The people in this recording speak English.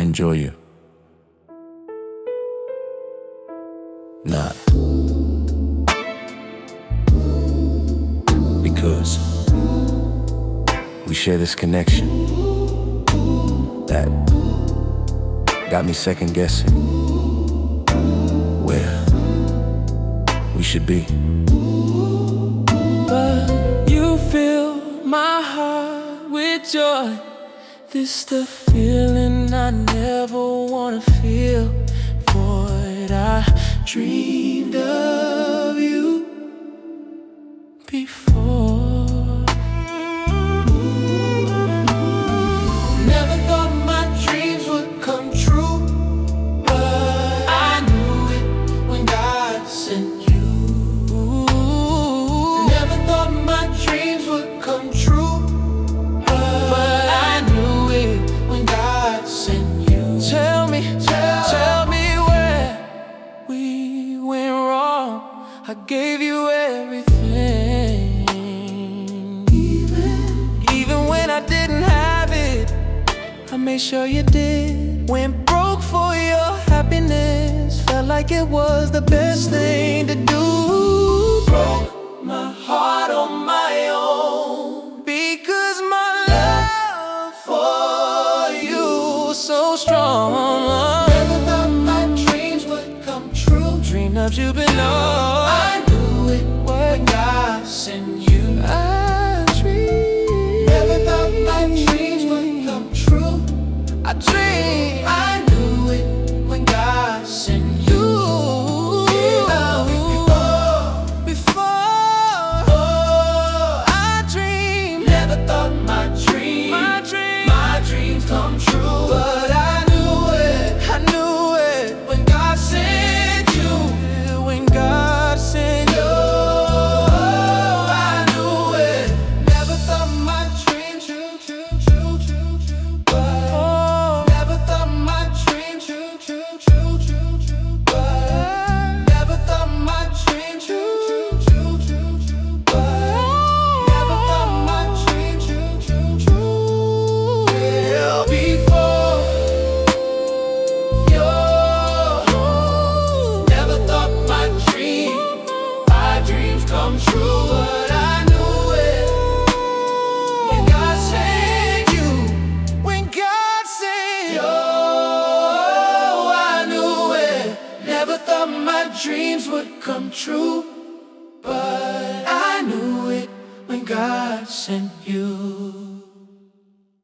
enjoy you. Not because we share this connection that got me second guessing where we should be. But you fill my heart with joy. This the feeling I never wanna feel. Void, I dreamed of you before. Never thought my dreams would come true, but I knew it when God sent you. Never thought my dreams would come true, but I knew it when God sent you. Tell me where we went wrong. I gave you everything, even when I didn't have it. I made sure you did. Went broke for your happiness. Felt like it was the best thing to do. Broke my heart on my own because my love for you was so strong. Never thought my dreams would come true. Dreamed of you below. I knew it when God sent you. I dreamed. Never thought my dreams would come true. I dreamed. I knew it when God sent you. Before I dreamed. Never thought my dreams come true. But I knew it when God sent you. When God sent you, I knew it. Never thought my dreams but never thought my dreams but never thought my dreams but never thought my dreams before you. Never thought my dreams come true, but I knew it when God sent you. When God sent you, I knew it. Never thought my dreams would come true, but I knew it when God sent you.